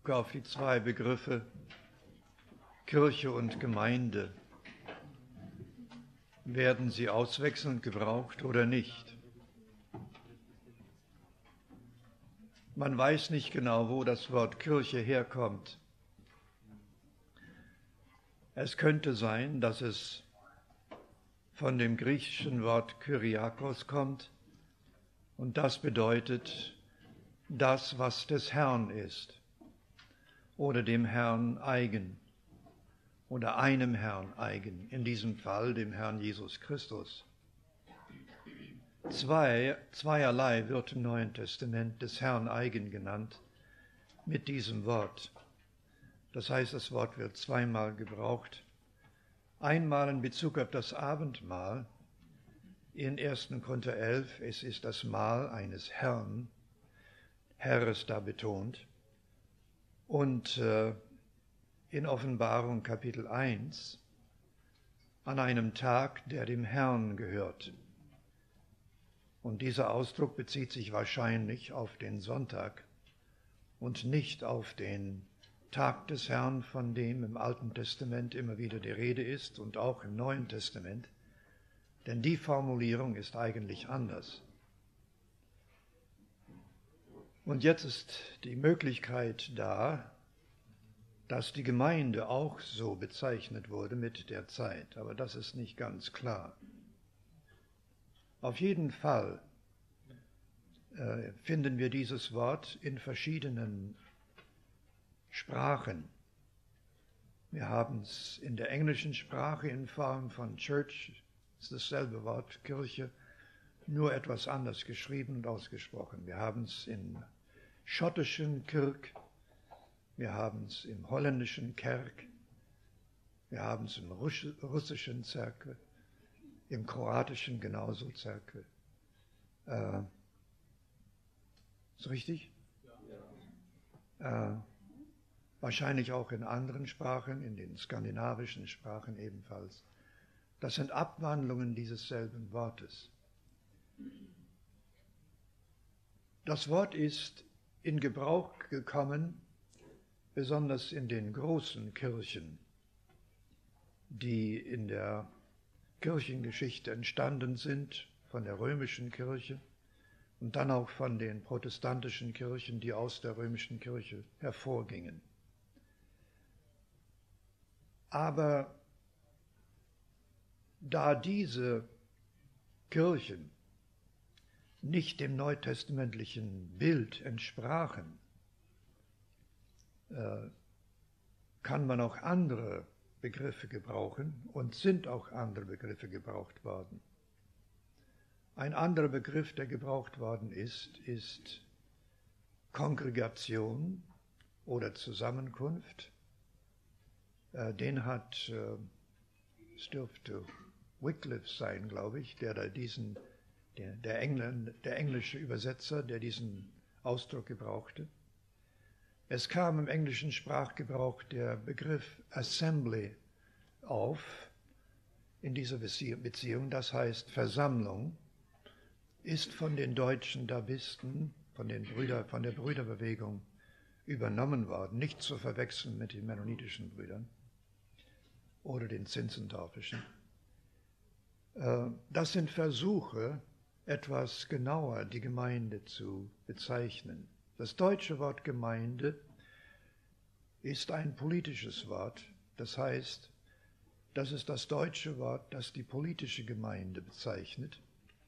Bezug auf die zwei Begriffe Kirche und Gemeinde. Werden sie auswechselnd gebraucht oder nicht? Man weiß nicht genau, wo das Wort Kirche herkommt. Es könnte sein, dass es von dem griechischen Wort Kyriakos kommt und das bedeutet das, was des Herrn ist oder dem Herrn eigen oder einem Herrn eigen, in diesem Fall dem Herrn Jesus Christus. Zweierlei wird im Neuen Testament des Herrn eigen genannt mit diesem Wort. Das heißt, das Wort wird zweimal gebraucht. Einmal in Bezug auf das Abendmahl in 1. Korinther 11, es ist das Mahl eines Herrn, Herr ist da betont. Und in Offenbarung Kapitel 1, an einem Tag, der dem Herrn gehört. Und dieser Ausdruck bezieht sich wahrscheinlich auf den Sonntag und nicht auf den Tag des Herrn, von dem im Alten Testament immer wieder die Rede ist und auch im Neuen Testament, denn die Formulierung ist eigentlich anders. Und jetzt ist die Möglichkeit da, dass die Gemeinde auch so bezeichnet wurde mit der Zeit, aber das ist nicht ganz klar. Auf jeden Fall finden wir dieses Wort in verschiedenen Sprachen. Wir haben es in der englischen Sprache in Form von Church, ist dasselbe Wort, Kirche, nur etwas anders geschrieben und ausgesprochen. Wir haben es im schottischen Kirk, wir haben es im holländischen Kerk, wir haben es im russischen Zerkel, im kroatischen genauso Zerkel. Ist richtig? Ja. Wahrscheinlich auch in anderen Sprachen, in den skandinavischen Sprachen ebenfalls. Das sind Abwandlungen dieses selben Wortes. Das Wort ist in Gebrauch gekommen, besonders in den großen Kirchen, die in der Kirchengeschichte entstanden sind, von der römischen Kirche und dann auch von den protestantischen Kirchen, die aus der römischen Kirche hervorgingen. Aber da diese Kirchen nicht dem neutestamentlichen Bild entsprachen, kann man auch andere Begriffe gebrauchen und sind auch andere Begriffe gebraucht worden. Ein anderer Begriff, der gebraucht worden ist Kongregation oder Zusammenkunft. Den hat, es dürfte Wycliffe sein, glaube ich, der englische Übersetzer, der diesen Ausdruck gebrauchte. Es kam im englischen Sprachgebrauch der Begriff Assembly auf, in dieser Beziehung, das heißt Versammlung, ist von den deutschen Davisten, von der Brüderbewegung übernommen worden, nicht zu verwechseln mit den mennonitischen Brüdern oder den Zinzendorfischen. Das sind Versuche, etwas genauer die Gemeinde zu bezeichnen. Das deutsche Wort Gemeinde ist ein politisches Wort, das heißt, das ist das deutsche Wort, das die politische Gemeinde bezeichnet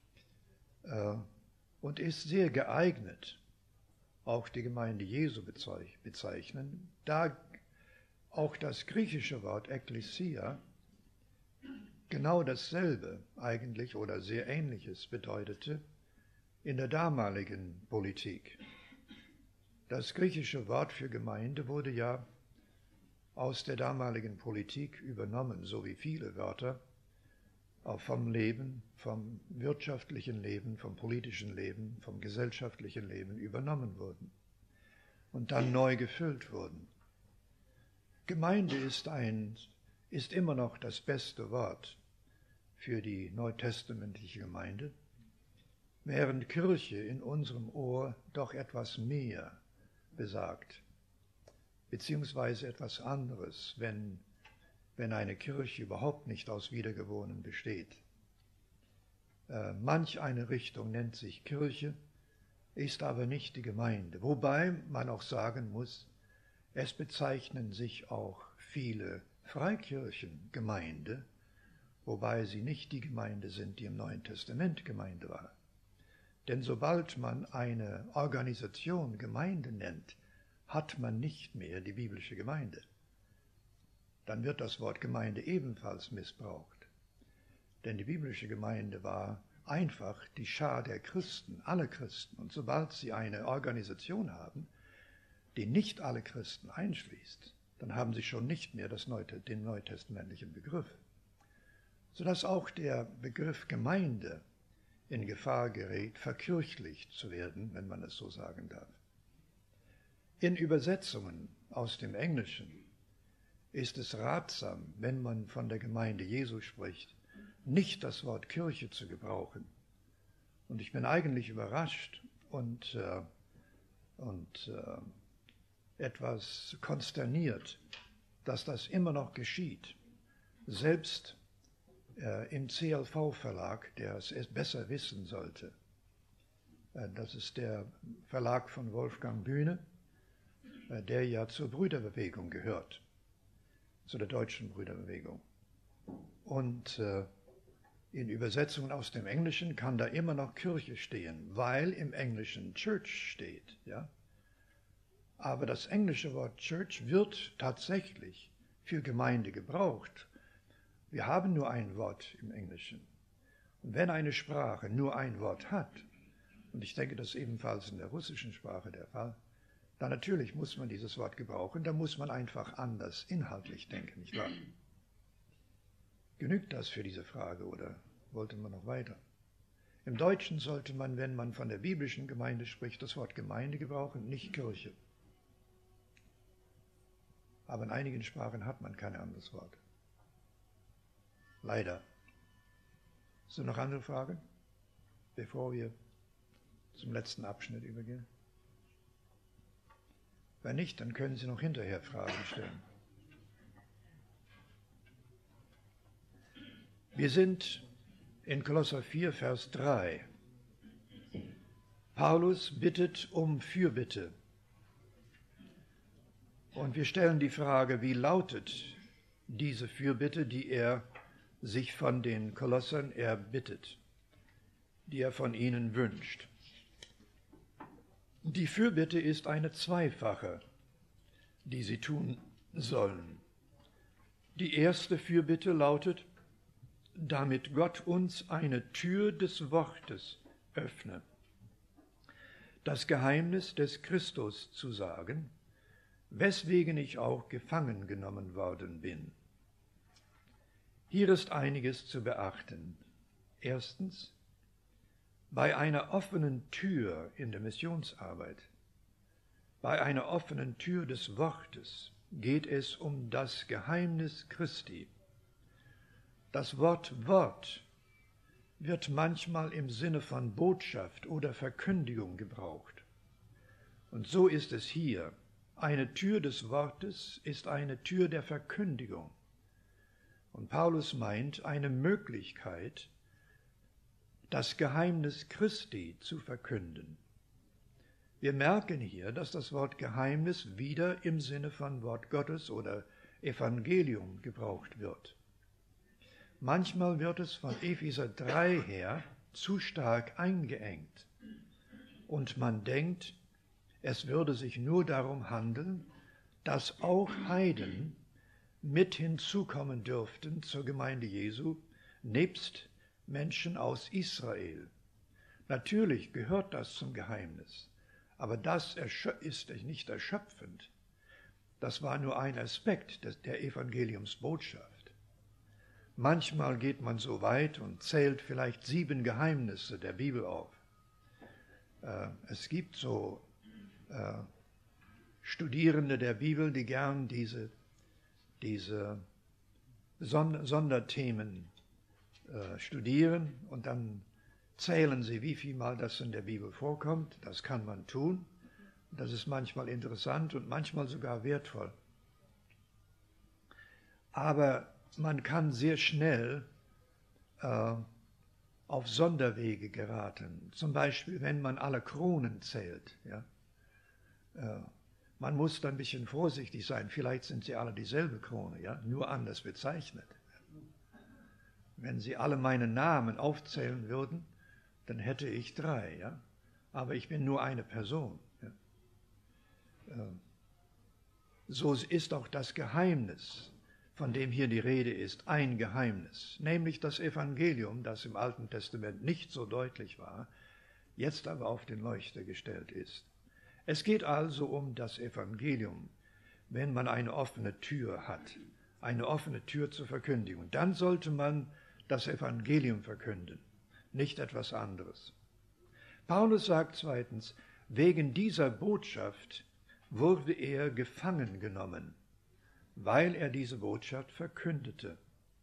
und ist sehr geeignet, auch die Gemeinde Jesu bezeichnen, da auch das griechische Wort Ekklesia genau dasselbe eigentlich oder sehr Ähnliches bedeutete in der damaligen Politik. Das griechische Wort für Gemeinde wurde ja aus der damaligen Politik übernommen, so wie viele Wörter auch vom Leben, vom wirtschaftlichen Leben, vom politischen Leben, vom gesellschaftlichen Leben übernommen wurden und dann neu gefüllt wurden. Gemeinde ist immer noch das beste Wort für die neutestamentliche Gemeinde, während Kirche in unserem Ohr doch etwas mehr besagt. beziehungsweise etwas anderes, wenn eine Kirche überhaupt nicht aus Wiedergeborenen besteht. Manch eine Richtung nennt sich Kirche, ist aber nicht die Gemeinde. Wobei man auch sagen muss, es bezeichnen sich auch viele Freikirchen Gemeinde, wobei sie nicht die Gemeinde sind, die im Neuen Testament Gemeinde war. Denn sobald man eine Organisation Gemeinde nennt, hat man nicht mehr die biblische Gemeinde. Dann wird das Wort Gemeinde ebenfalls missbraucht. Denn die biblische Gemeinde war einfach die Schar der Christen, alle Christen. Und sobald sie eine Organisation haben, die nicht alle Christen einschließt, dann haben sie schon nicht mehr den neutestamentlichen Begriff. Sodass auch der Begriff Gemeinde in Gefahr gerät, verkirchlicht zu werden, wenn man es so sagen darf. In Übersetzungen aus dem Englischen ist es ratsam, wenn man von der Gemeinde Jesu spricht, nicht das Wort Kirche zu gebrauchen. Und ich bin eigentlich überrascht und etwas konsterniert, dass das immer noch geschieht. Selbst im CLV-Verlag, der es besser wissen sollte. Das ist der Verlag von Wolfgang Bühne, der ja zur Brüderbewegung gehört, zu der deutschen Brüderbewegung. Und in Übersetzungen aus dem Englischen kann da immer noch Kirche stehen, weil im Englischen Church steht. Ja? Aber das englische Wort Church wird tatsächlich für Gemeinde gebraucht. Wir haben nur ein Wort im Englischen. Und wenn eine Sprache nur ein Wort hat, und ich denke, das ist ebenfalls in der russischen Sprache der Fall, dann natürlich muss man dieses Wort gebrauchen, da muss man einfach anders inhaltlich denken, nicht wahr? Genügt das für diese Frage oder wollte man noch weiter? Im Deutschen sollte man, wenn man von der biblischen Gemeinde spricht, das Wort Gemeinde gebrauchen, nicht Kirche. Aber in einigen Sprachen hat man kein anderes Wort. Leider. Sind noch andere Fragen, bevor wir zum letzten Abschnitt übergehen? Wenn nicht, dann können Sie noch hinterher Fragen stellen. Wir sind in Kolosser 4, Vers 3. Paulus bittet um Fürbitte. Und wir stellen die Frage, wie lautet diese Fürbitte, die er sich von den Kolossern erbittet, die er von ihnen wünscht. Die Fürbitte ist eine zweifache, die sie tun sollen. Die erste Fürbitte lautet, damit Gott uns eine Tür des Wortes öffne, das Geheimnis des Christus zu sagen, weswegen ich auch gefangen genommen worden bin. Hier ist einiges zu beachten. Erstens, bei einer offenen Tür in der Missionsarbeit, bei einer offenen Tür des Wortes geht es um das Geheimnis Christi. Das Wort Wort wird manchmal im Sinne von Botschaft oder Verkündigung gebraucht. Und so ist es hier. Eine Tür des Wortes ist eine Tür der Verkündigung. Und Paulus meint eine Möglichkeit, das Geheimnis Christi zu verkünden. Wir merken hier, dass das Wort Geheimnis wieder im Sinne von Wort Gottes oder Evangelium gebraucht wird. Manchmal wird es von Epheser 3 her zu stark eingeengt und man denkt, es würde sich nur darum handeln, dass auch Heiden mit hinzukommen dürften zur Gemeinde Jesu, nebst Menschen aus Israel. Natürlich gehört das zum Geheimnis, aber das ist nicht erschöpfend. Das war nur ein Aspekt der Evangeliumsbotschaft. Manchmal geht man so weit und zählt vielleicht 7 Geheimnisse der Bibel auf. Es gibt so Studierende der Bibel, die gern diese Sonderthemen studieren und dann zählen sie, wie viel Mal das in der Bibel vorkommt. Das kann man tun. Das ist manchmal interessant und manchmal sogar wertvoll. Aber man kann sehr schnell auf Sonderwege geraten. Zum Beispiel, wenn man alle Kronen zählt. Ja? Man muss dann ein bisschen vorsichtig sein. Vielleicht sind sie alle dieselbe Krone, ja? Nur anders bezeichnet. Wenn Sie alle meine Namen aufzählen würden, dann hätte ich 3. Ja? Aber ich bin nur eine Person. Ja? So ist auch das Geheimnis, von dem hier die Rede ist, ein Geheimnis, nämlich das Evangelium, das im Alten Testament nicht so deutlich war, jetzt aber auf den Leuchter gestellt ist. Es geht also um das Evangelium, wenn man eine offene Tür hat, eine offene Tür zur Verkündigung. Dann sollte man das Evangelium verkünden, nicht etwas anderes. Paulus sagt zweitens, wegen dieser Botschaft wurde er gefangen genommen, weil er diese Botschaft verkündete.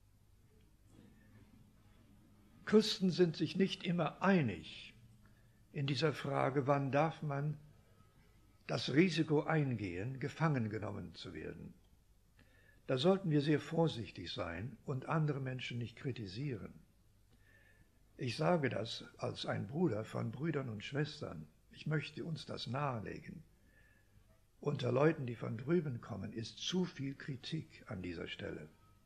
Christen sind sich nicht immer einig in dieser Frage, wann darf man das Risiko eingehen, gefangen genommen zu werden. Da sollten wir sehr vorsichtig sein und andere Menschen nicht kritisieren. Ich sage das als ein Bruder von Brüdern und Schwestern. Ich möchte uns das nahelegen. Unter Leuten, die von drüben kommen, ist zu viel Kritik an dieser Stelle.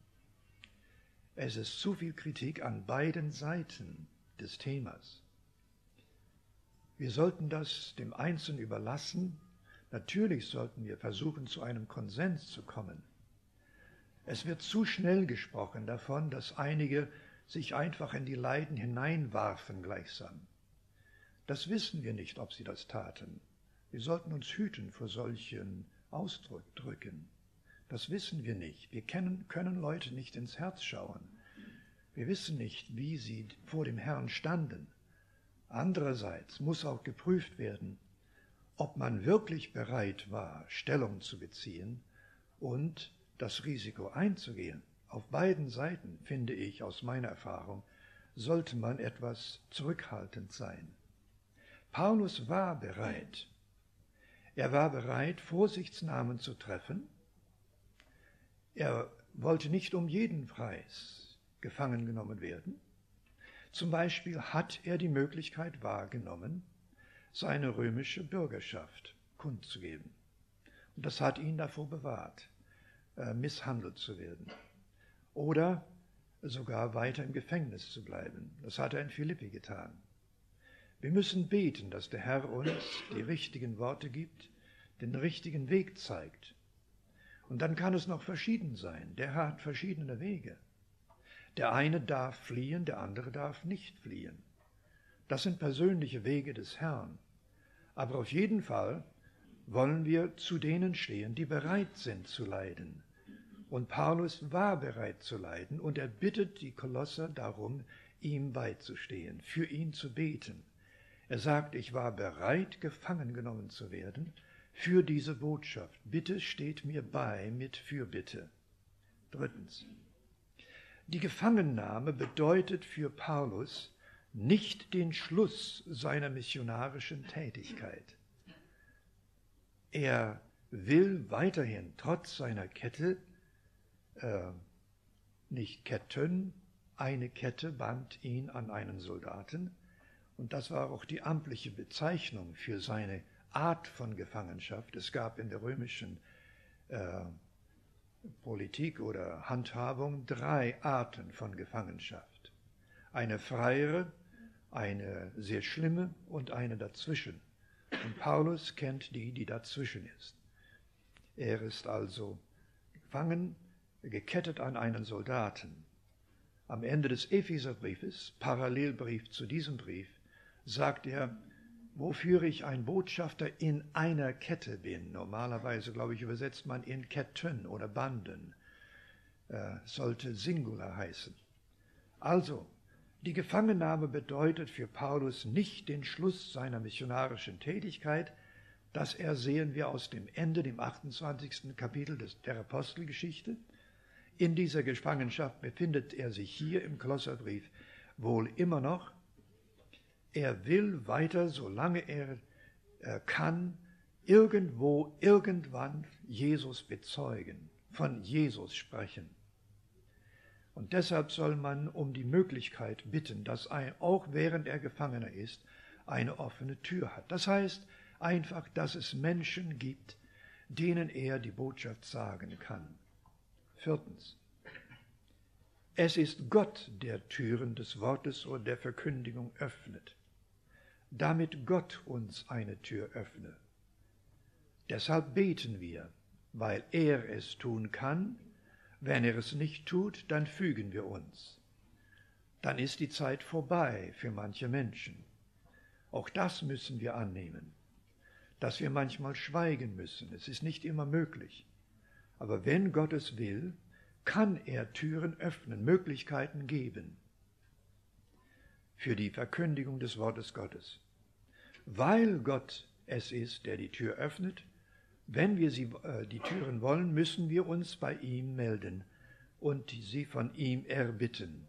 Es ist zu viel Kritik an beiden Seiten des Themas. Wir sollten das dem Einzelnen überlassen. Natürlich sollten wir versuchen, zu einem Konsens zu kommen. Es wird zu schnell gesprochen davon, dass einige sich einfach in die Leiden hineinwarfen gleichsam. Das wissen wir nicht, ob sie das taten. Wir sollten uns hüten vor solchen Ausdrücken. Das wissen wir nicht. Wir können Leute nicht ins Herz schauen. Wir wissen nicht, wie sie vor dem Herrn standen. Andererseits muss auch geprüft werden, ob man wirklich bereit war, Stellung zu beziehen und das Risiko einzugehen. Auf beiden Seiten, finde ich aus meiner Erfahrung, sollte man etwas zurückhaltend sein. Paulus war bereit. Er war bereit, Vorsichtsnahmen zu treffen. Er wollte nicht um jeden Preis gefangen genommen werden. Zum Beispiel hat er die Möglichkeit wahrgenommen, seine römische Bürgerschaft kundzugeben. Und das hat ihn davor bewahrt, misshandelt zu werden. Oder sogar weiter im Gefängnis zu bleiben. Das hat er in Philippi getan. Wir müssen beten, dass der Herr uns die richtigen Worte gibt, den richtigen Weg zeigt. Und dann kann es noch verschieden sein. Der Herr hat verschiedene Wege. Der eine darf fliehen, der andere darf nicht fliehen. Das sind persönliche Wege des Herrn. Aber auf jeden Fall wollen wir zu denen stehen, die bereit sind zu leiden. Und Paulus war bereit zu leiden und er bittet die Kolosser darum, ihm beizustehen, für ihn zu beten. Er sagt, ich war bereit, gefangen genommen zu werden für diese Botschaft. Bitte steht mir bei mit Fürbitte. Drittens. Die Gefangennahme bedeutet für Paulus nicht den Schluss seiner missionarischen Tätigkeit. Er will weiterhin trotz seiner Kette, nicht Ketten, eine Kette band ihn an einen Soldaten. Und das war auch die amtliche Bezeichnung für seine Art von Gefangenschaft. Es gab in der römischen Politik oder Handhabung 3 Arten von Gefangenschaft. Eine freiere, eine sehr schlimme und eine dazwischen. Und Paulus kennt die, die dazwischen ist. Er ist also gefangen, gekettet an einen Soldaten. Am Ende des Epheserbriefes, Parallelbrief zu diesem Brief, sagt er, wofür ich ein Botschafter in einer Kette bin. Normalerweise, glaube ich, übersetzt man in Ketten oder Banden. Sollte Singular heißen. Also, die Gefangennahme bedeutet für Paulus nicht den Schluss seiner missionarischen Tätigkeit. Das ersehen wir aus dem Ende, dem 28. Kapitel der Apostelgeschichte. In dieser Gefangenschaft befindet er sich hier im Kolosserbrief wohl immer noch. Er will weiter, solange er kann, irgendwo, irgendwann Jesus bezeugen, von Jesus sprechen. Und deshalb soll man um die Möglichkeit bitten, dass auch während er Gefangener ist, eine offene Tür hat. Das heißt einfach, dass es Menschen gibt, denen er die Botschaft sagen kann. 4. Es ist Gott, der Türen des Wortes oder der Verkündigung öffnet, damit Gott uns eine Tür öffne. Deshalb beten wir, weil er es tun kann. Wenn er es nicht tut, dann fügen wir uns. Dann ist die Zeit vorbei für manche Menschen. Auch das müssen wir annehmen, dass wir manchmal schweigen müssen. Es ist nicht immer möglich. Aber wenn Gott es will, kann er Türen öffnen, Möglichkeiten geben für die Verkündigung des Wortes Gottes. Weil Gott es ist, der die Tür öffnet, wenn wir die Türen wollen, müssen wir uns bei ihm melden und sie von ihm erbitten.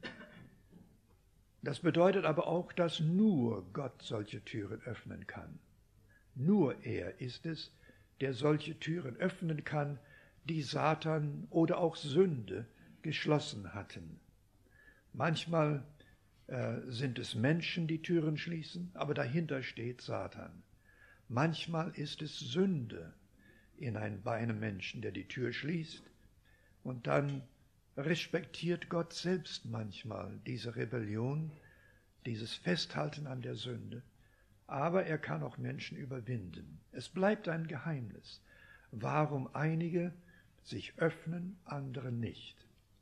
Das bedeutet aber auch, dass nur Gott solche Türen öffnen kann. Nur er ist es, der solche Türen öffnen kann, die Satan oder auch Sünde geschlossen hatten. Manchmal sind es Menschen, die Türen schließen, aber dahinter steht Satan. Manchmal ist es Sünde bei einem Menschen, der die Tür schließt, und dann respektiert Gott selbst manchmal diese Rebellion, dieses Festhalten an der Sünde, aber er kann auch Menschen überwinden. Es bleibt ein Geheimnis, warum einige sich öffnen, andere nicht.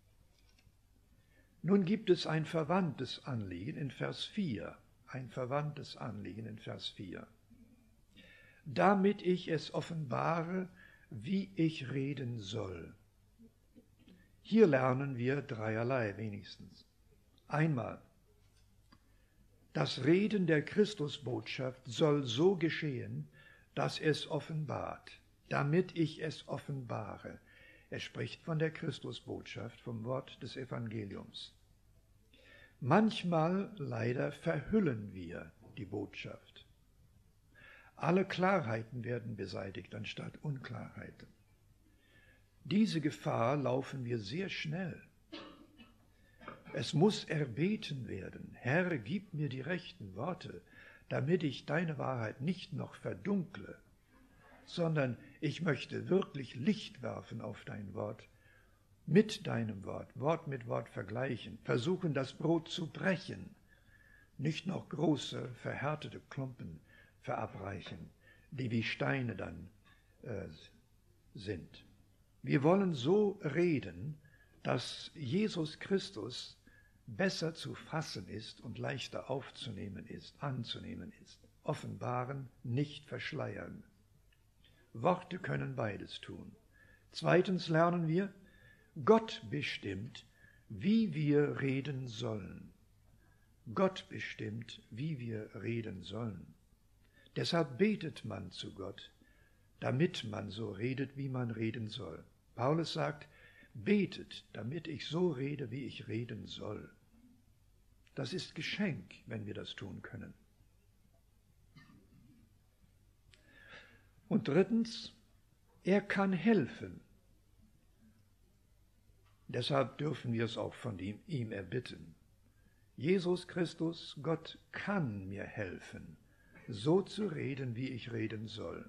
Nun gibt es ein verwandtes Anliegen in Vers 4, damit ich es offenbare, wie ich reden soll. Hier lernen wir dreierlei wenigstens. Einmal, das Reden der Christusbotschaft soll so geschehen, dass es offenbart, damit ich es offenbare. Er spricht von der Christusbotschaft, vom Wort des Evangeliums. Manchmal leider verhüllen wir die Botschaft. Alle Klarheiten werden beseitigt anstatt Unklarheiten. Diese Gefahr laufen wir sehr schnell. Es muss erbeten werden, Herr, gib mir die rechten Worte, damit ich deine Wahrheit nicht noch verdunkle, sondern ich möchte wirklich Licht werfen auf dein Wort, mit deinem Wort, Wort mit Wort vergleichen, versuchen das Brot zu brechen, nicht noch große, verhärtete Klumpen verabreichen, die wie Steine dann sind. Wir wollen so reden, dass Jesus Christus besser zu fassen ist und leichter aufzunehmen ist, anzunehmen ist. Offenbaren, nicht verschleiern. Worte können beides tun. Zweitens lernen wir, Gott bestimmt, wie wir reden sollen. Gott bestimmt, wie wir reden sollen. Deshalb betet man zu Gott, damit man so redet, wie man reden soll. Paulus sagt, betet, damit ich so rede, wie ich reden soll. Das ist Geschenk, wenn wir das tun können. Und drittens, er kann helfen. Deshalb dürfen wir es auch von ihm erbitten. Jesus Christus, Gott kann mir helfen, so zu reden, wie ich reden soll.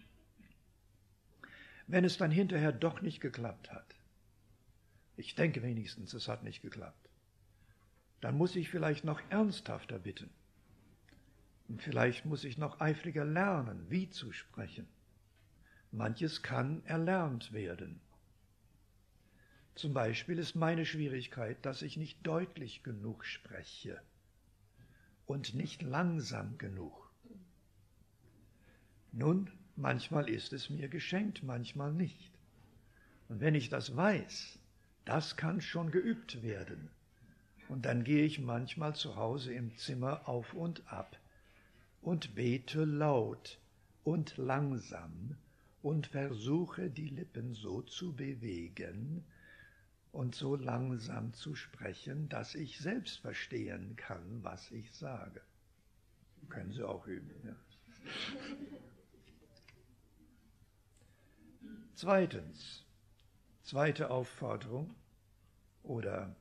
Wenn es dann hinterher doch nicht geklappt hat, ich denke wenigstens, es hat nicht geklappt, dann muss ich vielleicht noch ernsthafter bitten. Und vielleicht muss ich noch eifriger lernen, wie zu sprechen. Manches kann erlernt werden. Zum Beispiel ist meine Schwierigkeit, dass ich nicht deutlich genug spreche und nicht langsam genug. Nun, manchmal ist es mir geschenkt, manchmal nicht. Und wenn ich das weiß, das kann schon geübt werden. Und dann gehe ich manchmal zu Hause im Zimmer auf und ab und bete laut und langsam und versuche die Lippen so zu bewegen und so langsam zu sprechen, dass ich selbst verstehen kann, was ich sage. Können Sie auch üben. Ja. Zweitens, zweite Aufforderung oder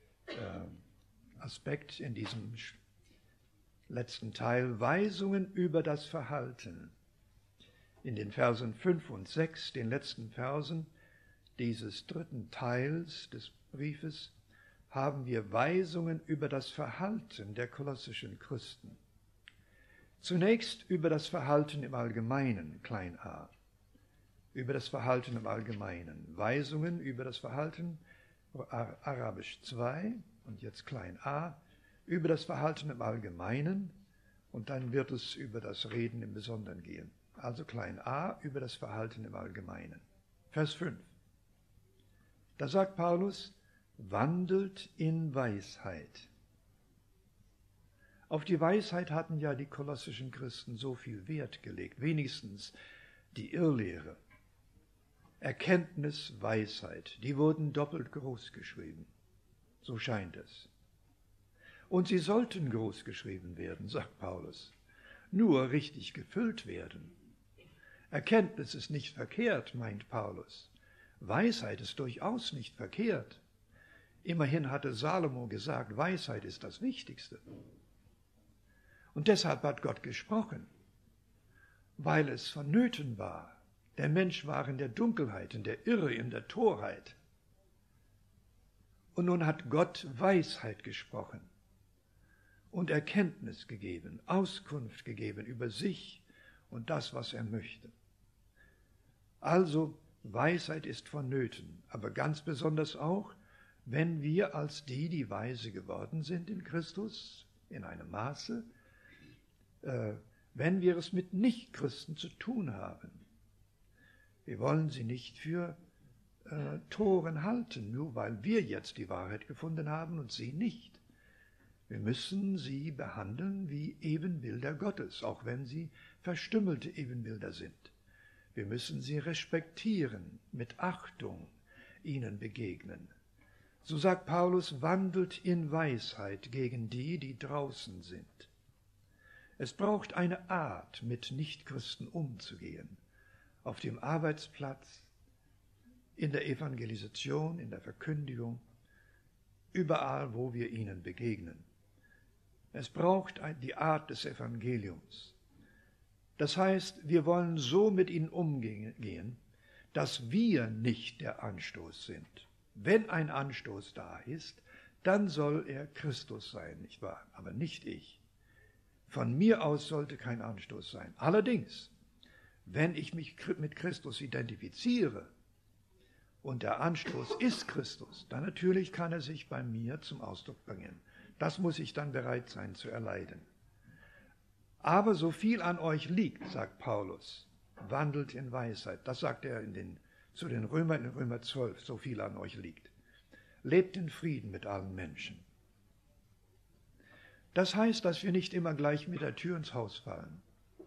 Aspekt in diesem letzten Teil, Weisungen über das Verhalten. In den Versen 5 und 6, den letzten Versen dieses dritten Teils des Briefes, haben wir Weisungen über das Verhalten der kolossischen Christen. Zunächst über das Verhalten im Allgemeinen, klein a. Über das Verhalten im Allgemeinen. Weisungen über das Verhalten, Arabisch 2 und jetzt klein a, über das Verhalten im Allgemeinen und dann wird es über das Reden im Besonderen gehen. Also klein a über das Verhalten im Allgemeinen. Vers 5. Da sagt Paulus, wandelt in Weisheit. Auf die Weisheit hatten ja die kolossischen Christen so viel Wert gelegt, wenigstens die Irrlehre. Erkenntnis, Weisheit, die wurden doppelt groß geschrieben. So scheint es. Und sie sollten groß geschrieben werden, sagt Paulus, nur richtig gefüllt werden. Erkenntnis ist nicht verkehrt, meint Paulus. Weisheit ist durchaus nicht verkehrt. Immerhin hatte Salomo gesagt, Weisheit ist das Wichtigste. Und deshalb hat Gott gesprochen, weil es vonnöten war. Der Mensch war in der Dunkelheit, in der Irre, in der Torheit. Und nun hat Gott Weisheit gesprochen und Erkenntnis gegeben, Auskunft gegeben über sich und das, was er möchte. Also, Weisheit ist vonnöten, aber ganz besonders auch, wenn wir als die weise geworden sind in Christus, in einem Maße, wenn wir es mit Nichtchristen zu tun haben. Wir wollen sie nicht für Toren halten, nur weil wir jetzt die Wahrheit gefunden haben und sie nicht. Wir müssen sie behandeln wie Ebenbilder Gottes, auch wenn sie verstümmelte Ebenbilder sind. Wir müssen sie respektieren, mit Achtung ihnen begegnen. So sagt Paulus, wandelt in Weisheit gegen die draußen sind. Es braucht eine Art, mit Nichtchristen umzugehen. Auf dem Arbeitsplatz, in der Evangelisation, in der Verkündigung, überall, wo wir ihnen begegnen. Es braucht die Art des Evangeliums. Das heißt, wir wollen so mit ihnen umgehen, dass wir nicht der Anstoß sind. Wenn ein Anstoß da ist, dann soll er Christus sein, nicht wahr? Aber nicht ich. Von mir aus sollte kein Anstoß sein. Allerdings, wenn ich mich mit Christus identifiziere und der Anstoß ist Christus, dann natürlich kann er sich bei mir zum Ausdruck bringen. Das muss ich dann bereit sein zu erleiden. Aber so viel an euch liegt, sagt Paulus, wandelt in Weisheit. Das sagt er zu den Römern in Römer 12, so viel an euch liegt. Lebt in Frieden mit allen Menschen. Das heißt, dass wir nicht immer gleich mit der Tür ins Haus fallen.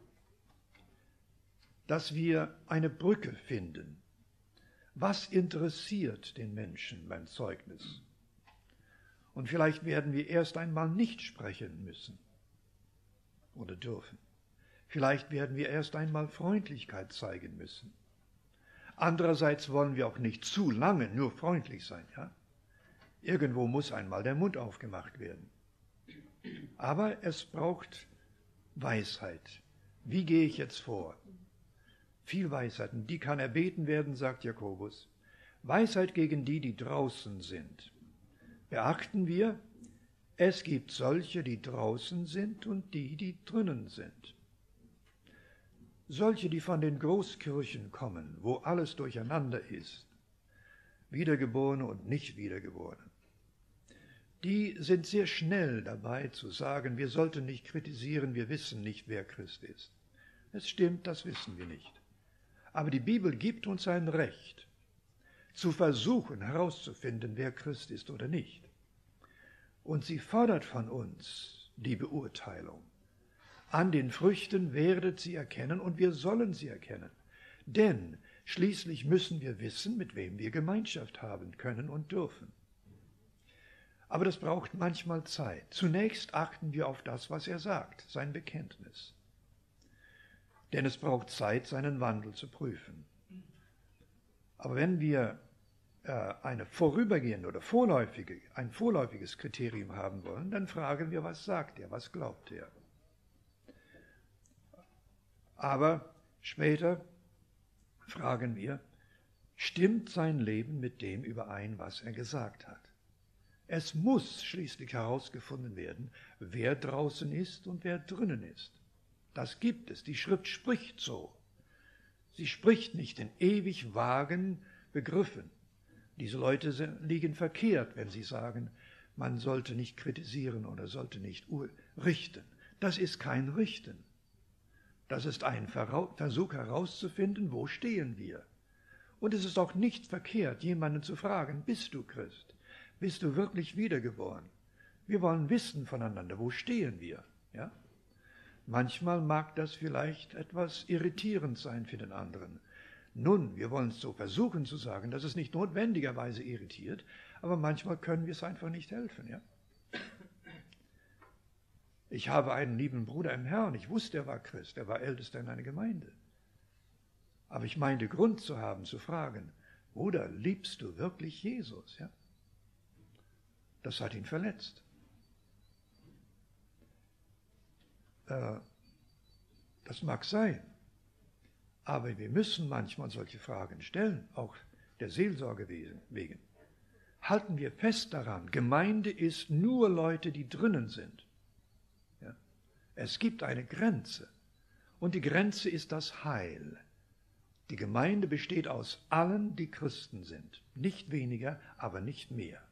Dass wir eine Brücke finden. Was interessiert den Menschen beim Zeugnis? Und vielleicht werden wir erst einmal nicht sprechen müssen oder dürfen. Vielleicht werden wir erst einmal Freundlichkeit zeigen müssen. Andererseits wollen wir auch nicht zu lange nur freundlich sein. Ja? Irgendwo muss einmal der Mund aufgemacht werden. Aber es braucht Weisheit. Wie gehe ich jetzt vor? Viel Weisheit, und die kann erbeten werden, sagt Jakobus. Weisheit gegen die draußen sind. Beachten wir, es gibt solche, die draußen sind und die drinnen sind. Solche, die von den Großkirchen kommen, wo alles durcheinander ist, Wiedergeborene und Nicht-Wiedergeborene, die sind sehr schnell dabei zu sagen, wir sollten nicht kritisieren, wir wissen nicht, wer Christ ist. Es stimmt, das wissen wir nicht. Aber die Bibel gibt uns ein Recht, zu versuchen herauszufinden, wer Christ ist oder nicht. Und sie fordert von uns die Beurteilung. An den Früchten werdet sie erkennen und wir sollen sie erkennen. Denn schließlich müssen wir wissen, mit wem wir Gemeinschaft haben können und dürfen. Aber das braucht manchmal Zeit. Zunächst achten wir auf das, was er sagt, sein Bekenntnis. Denn es braucht Zeit, seinen Wandel zu prüfen. Aber wenn wir eine vorübergehende oder ein vorläufiges Kriterium haben wollen, dann fragen wir, was sagt er, was glaubt er? Aber später fragen wir, stimmt sein Leben mit dem überein, was er gesagt hat? Es muss schließlich herausgefunden werden, wer draußen ist und wer drinnen ist. Das gibt es. Die Schrift spricht so. Sie spricht nicht in ewig vagen Begriffen. Diese Leute liegen verkehrt, wenn sie sagen, man sollte nicht kritisieren oder sollte nicht richten. Das ist kein Richten. Das ist ein Versuch herauszufinden, wo stehen wir. Und es ist auch nicht verkehrt, jemanden zu fragen, bist du Christ? Bist du wirklich wiedergeboren? Wir wollen wissen voneinander, wo stehen wir? Ja? Manchmal mag das vielleicht etwas irritierend sein für den anderen. Nun, wir wollen es so versuchen zu sagen, dass es nicht notwendigerweise irritiert, aber manchmal können wir es einfach nicht helfen. Ja? Ich habe einen lieben Bruder im Herrn, ich wusste, er war Christ, er war Ältester in einer Gemeinde. Aber ich meinte Grund zu haben, zu fragen, Bruder, liebst du wirklich Jesus? Ja? Das hat ihn verletzt. Das mag sein, aber wir müssen manchmal solche Fragen stellen, auch der Seelsorge wegen. Halten wir fest daran, Gemeinde ist nur Leute, die drinnen sind. Ja? Es gibt eine Grenze und die Grenze ist das Heil. Die Gemeinde besteht aus allen, die Christen sind. Nicht weniger, aber nicht mehr.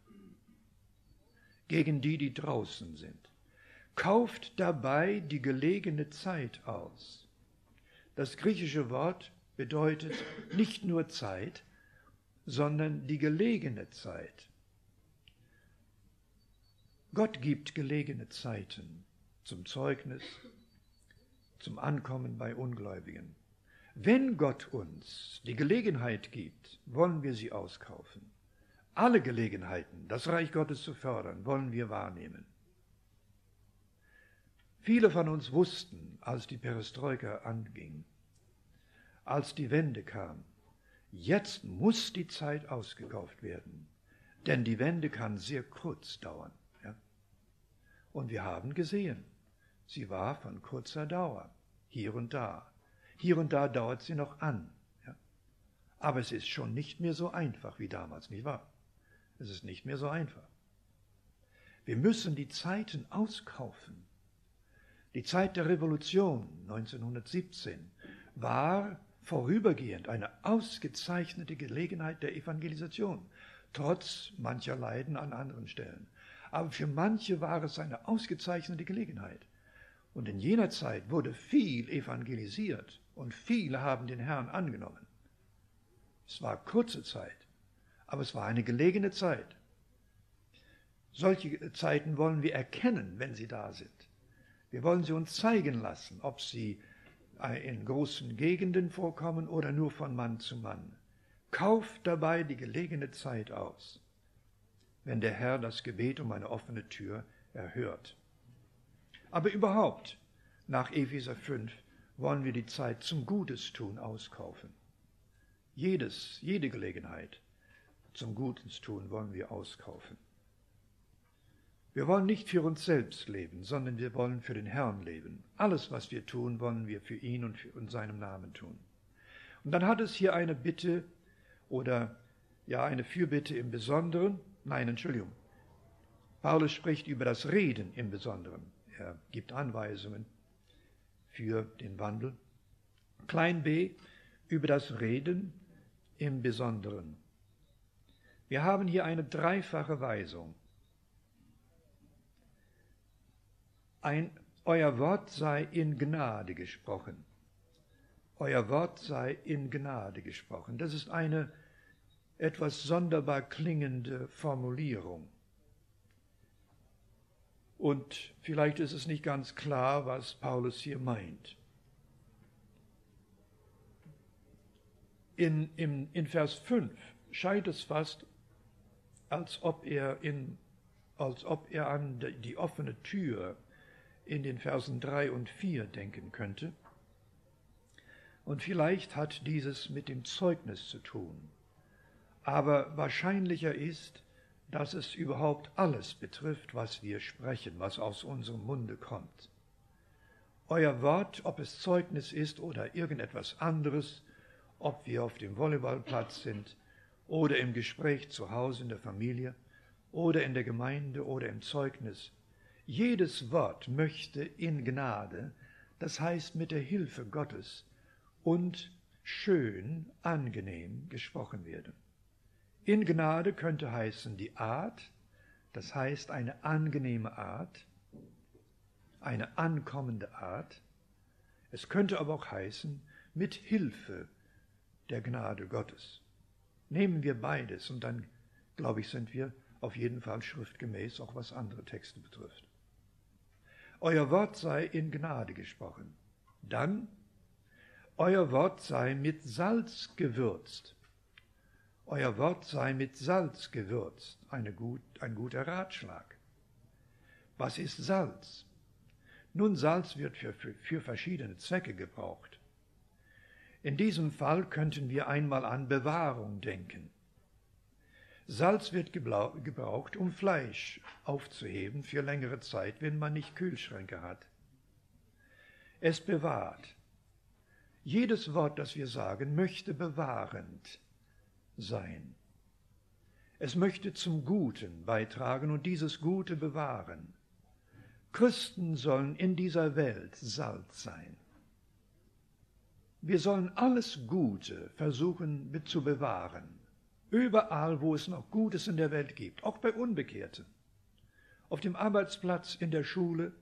Gegen die draußen sind. Kauft dabei die gelegene Zeit aus. Das griechische Wort bedeutet nicht nur Zeit, sondern die gelegene Zeit. Gott gibt gelegene Zeiten zum Zeugnis, zum Ankommen bei Ungläubigen. Wenn Gott uns die Gelegenheit gibt, wollen wir sie auskaufen. Alle Gelegenheiten, das Reich Gottes zu fördern, wollen wir wahrnehmen. Viele von uns wussten, als die Perestroika anging, als die Wende kam, jetzt muss die Zeit ausgekauft werden, denn die Wende kann sehr kurz dauern. Ja? Und wir haben gesehen, sie war von kurzer Dauer, hier und da. Hier und da dauert sie noch an. Ja? Aber es ist schon nicht mehr so einfach wie damals, nicht wahr? Es ist nicht mehr so einfach. Wir müssen die Zeiten auskaufen. Die Zeit der Revolution 1917 war vorübergehend eine ausgezeichnete Gelegenheit der Evangelisation, trotz mancher Leiden an anderen Stellen. Aber für manche war es eine ausgezeichnete Gelegenheit. Und in jener Zeit wurde viel evangelisiert und viele haben den Herrn angenommen. Es war kurze Zeit, aber es war eine gelegene Zeit. Solche Zeiten wollen wir erkennen, wenn sie da sind. Wir wollen sie uns zeigen lassen, ob sie in großen Gegenden vorkommen oder nur von Mann zu Mann. Kauft dabei die gelegene Zeit aus, wenn der Herr das Gebet um eine offene Tür erhört. Aber überhaupt, nach Epheser 5, wollen wir die Zeit zum Gutes tun auskaufen. Jede Gelegenheit zum Gutes tun wollen wir auskaufen. Wir wollen nicht für uns selbst leben, sondern wir wollen für den Herrn leben. Alles, was wir tun, wollen wir für ihn und in seinem Namen tun. Und dann hat es hier eine Bitte oder eine Fürbitte im Besonderen. Nein, Entschuldigung. Paulus spricht über das Reden im Besonderen. Er gibt Anweisungen für den Wandel. Klein b, über das Reden im Besonderen. Wir haben hier eine dreifache Weisung. Euer Wort sei in Gnade gesprochen. Euer Wort sei in Gnade gesprochen. Das ist eine etwas sonderbar klingende Formulierung. Und vielleicht ist es nicht ganz klar, was Paulus hier meint. In Vers 5 scheint es fast, als ob er an die offene Tür in den Versen 3 und 4 denken könnte. Und vielleicht hat dieses mit dem Zeugnis zu tun, Aber wahrscheinlicher ist, dass es überhaupt alles betrifft, was wir sprechen, was aus unserem Munde kommt. Euer Wort, ob es Zeugnis ist oder irgendetwas anderes, ob wir auf dem Volleyballplatz sind oder im Gespräch zu Hause in der Familie oder in der Gemeinde oder im Zeugnis, jedes Wort möchte in Gnade, das heißt mit der Hilfe Gottes und schön, angenehm gesprochen werden. In Gnade könnte heißen die Art, das heißt eine angenehme Art, eine ankommende Art. Es könnte aber auch heißen mit Hilfe der Gnade Gottes. Nehmen wir beides und dann, glaube ich, sind wir auf jeden Fall schriftgemäß, auch was andere Texte betrifft. Euer Wort sei in Gnade gesprochen. Dann, euer Wort sei mit Salz gewürzt. Euer Wort sei mit Salz gewürzt, ein guter Ratschlag. Was ist Salz? Nun, Salz wird für verschiedene Zwecke gebraucht. In diesem Fall könnten wir einmal an Bewahrung denken. Salz wird gebraucht, um Fleisch aufzuheben für längere Zeit, wenn man nicht Kühlschränke hat. Es bewahrt. Jedes Wort, das wir sagen, möchte bewahrend sein. Es möchte zum Guten beitragen und dieses Gute bewahren. Christen sollen in dieser Welt Salz sein. Wir sollen alles Gute versuchen zu bewahren. Überall, wo es noch Gutes in der Welt gibt, auch bei Unbekehrten. Auf dem Arbeitsplatz, in der Schule.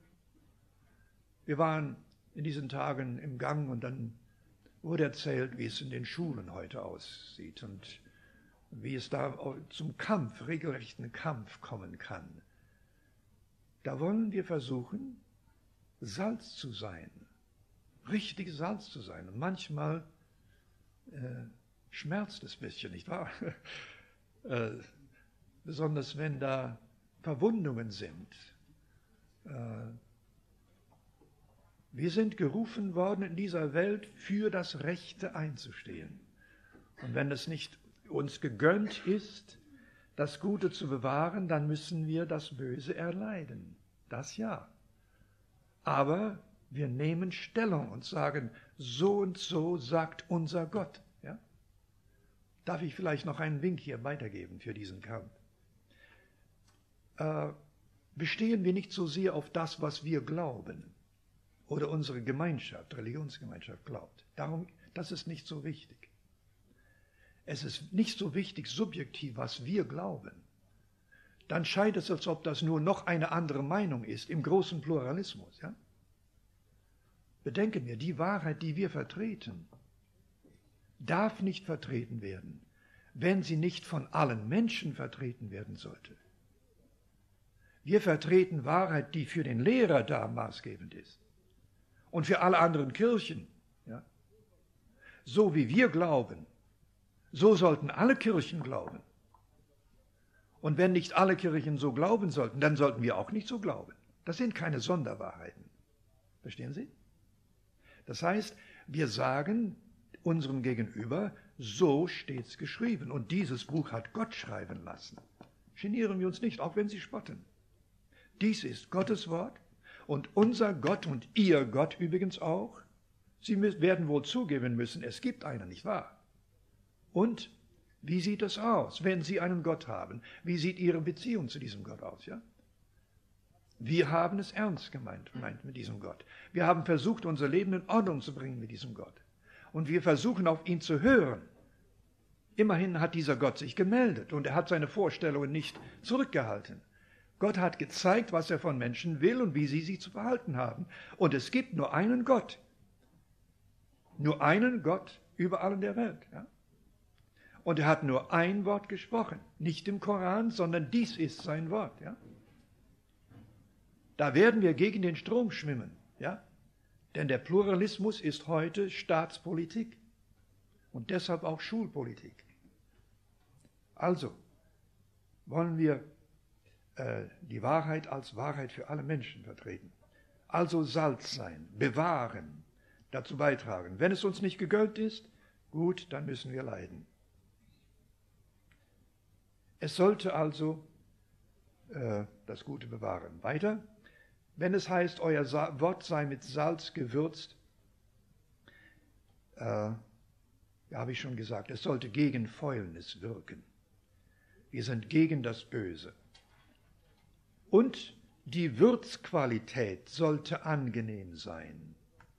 Wir waren in diesen Tagen im Gang und dann wurde erzählt, wie es in den Schulen heute aussieht und wie es da zum Kampf, regelrechten Kampf kommen kann. Da wollen wir versuchen, Salz zu sein, richtig Salz zu sein. Und manchmal schmerzt es ein bisschen, nicht wahr? Besonders wenn da Verwundungen sind. Wir sind gerufen worden, in dieser Welt für das Rechte einzustehen. Und wenn es nicht uns gegönnt ist, das Gute zu bewahren, dann müssen wir das Böse erleiden. Das ja. Aber wir nehmen Stellung und sagen, so und so sagt unser Gott. Ja? Darf ich vielleicht noch einen Wink hier weitergeben für diesen Kampf? Bestehen wir nicht so sehr auf das, was wir glauben oder unsere Gemeinschaft, Religionsgemeinschaft glaubt. Darum, das ist nicht so wichtig. Es ist nicht so wichtig, subjektiv, was wir glauben. Dann scheint es, als ob das nur noch eine andere Meinung ist im großen Pluralismus. Ja? Bedenken wir, die Wahrheit, die wir vertreten, darf nicht vertreten werden, wenn sie nicht von allen Menschen vertreten werden sollte. Wir vertreten Wahrheit, die für den Lehrer da maßgebend ist und für alle anderen Kirchen. Ja? So wie wir glauben, so sollten alle Kirchen glauben. Und wenn nicht alle Kirchen so glauben sollten, dann sollten wir auch nicht so glauben. Das sind keine Sonderwahrheiten. Verstehen Sie? Das heißt, wir sagen unserem Gegenüber, so steht's geschrieben. Und dieses Buch hat Gott schreiben lassen. Genieren wir uns nicht, auch wenn Sie spotten. Dies ist Gottes Wort und unser Gott und Ihr Gott übrigens auch. Sie werden wohl zugeben müssen, es gibt einen, nicht wahr? Und wie sieht es aus, wenn Sie einen Gott haben? Wie sieht Ihre Beziehung zu diesem Gott aus? Ja? Wir haben es ernst gemeint mit diesem Gott. Wir haben versucht, unser Leben in Ordnung zu bringen mit diesem Gott. Und wir versuchen, auf ihn zu hören. Immerhin hat dieser Gott sich gemeldet und er hat seine Vorstellungen nicht zurückgehalten. Gott hat gezeigt, was er von Menschen will und wie sie sich zu verhalten haben. Und es gibt nur einen Gott. Nur einen Gott überall in der Welt. Ja? Und er hat nur ein Wort gesprochen. Nicht im Koran, sondern dies ist sein Wort. Ja? Da werden wir gegen den Strom schwimmen. Ja? Denn der Pluralismus ist heute Staatspolitik und deshalb auch Schulpolitik. Also wollen wir die Wahrheit als Wahrheit für alle Menschen vertreten. Also Salz sein, bewahren, dazu beitragen. Wenn es uns nicht gegönnt ist, gut, dann müssen wir leiden. Es sollte also das Gute bewahren. Weiter, wenn es heißt, euer Wort sei mit Salz gewürzt, habe ich schon gesagt, es sollte gegen Fäulnis wirken. Wir sind gegen das Böse. Und die Würzqualität sollte angenehm sein.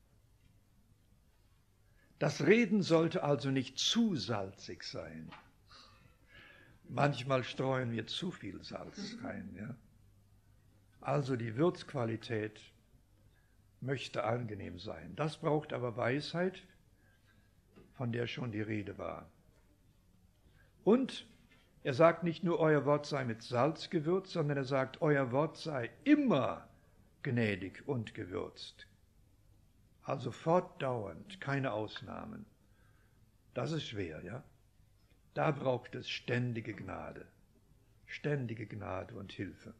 Das Reden sollte also nicht zu salzig sein. Manchmal streuen wir zu viel Salz rein. Ja? Also die Würzqualität möchte angenehm sein. Das braucht aber Weisheit, von der schon die Rede war. Und er sagt nicht nur, euer Wort sei mit Salz gewürzt, sondern er sagt, euer Wort sei immer gnädig und gewürzt. Also fortdauernd, keine Ausnahmen. Das ist schwer, ja? Da braucht es ständige Gnade und Hilfe.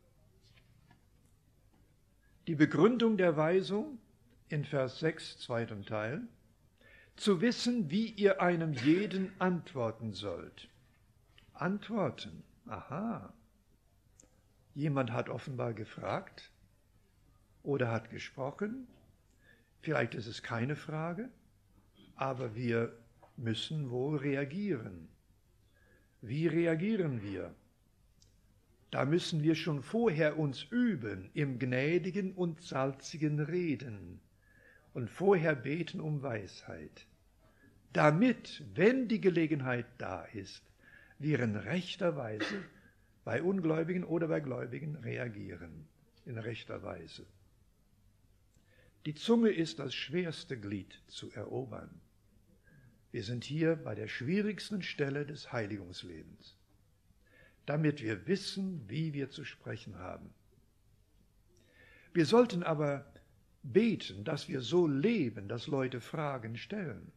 Die Begründung der Weisung in Vers 6, zweiten Teil, zu wissen, wie ihr einem jeden antworten sollt. Antworten, aha. Jemand hat offenbar gefragt oder hat gesprochen. Vielleicht ist es keine Frage, aber wir müssen wohl reagieren. Wie reagieren wir? Da müssen wir schon vorher uns üben im gnädigen und salzigen Reden und vorher beten um Weisheit, damit, wenn die Gelegenheit da ist, wir in rechter Weise bei Ungläubigen oder bei Gläubigen reagieren, in rechter Weise. Die Zunge ist das schwerste Glied zu erobern. Wir sind hier bei der schwierigsten Stelle des Heiligungslebens, damit wir wissen, wie wir zu sprechen haben. Wir sollten aber beten, dass wir so leben, dass Leute Fragen stellen.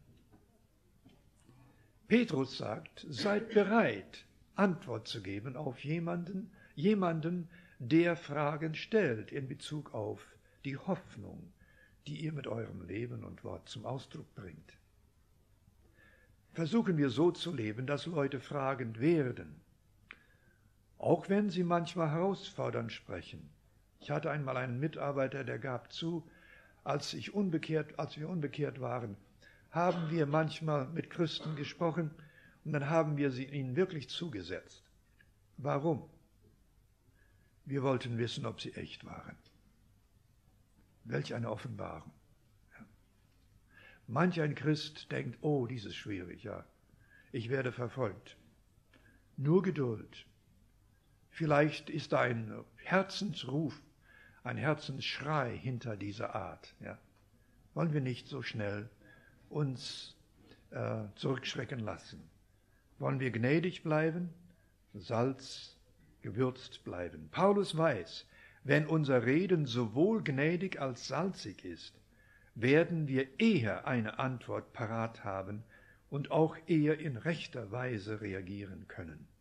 Petrus sagt, seid bereit, Antwort zu geben auf jemanden, der Fragen stellt in Bezug auf die Hoffnung, die ihr mit eurem Leben und Wort zum Ausdruck bringt. Versuchen wir so zu leben, dass Leute fragend werden, auch wenn sie manchmal herausfordernd sprechen. Ich hatte einmal einen Mitarbeiter, der gab zu, als wir unbekehrt waren, haben wir manchmal mit Christen gesprochen und dann haben wir ihnen wirklich zugesetzt. Warum? Wir wollten wissen, ob sie echt waren. Welch eine Offenbarung. Ja. Manch ein Christ denkt, oh, dies ist schwierig, ja. Ich werde verfolgt. Nur Geduld. Vielleicht ist da ein Herzensruf, ein Herzensschrei hinter dieser Art. Ja. Wollen wir nicht so schnell uns zurückschrecken lassen? Wollen wir gnädig bleiben, Salz gewürzt bleiben? Paulus weiß, wenn unser Reden sowohl gnädig als salzig ist, werden wir eher eine Antwort parat haben und auch eher in rechter Weise reagieren können.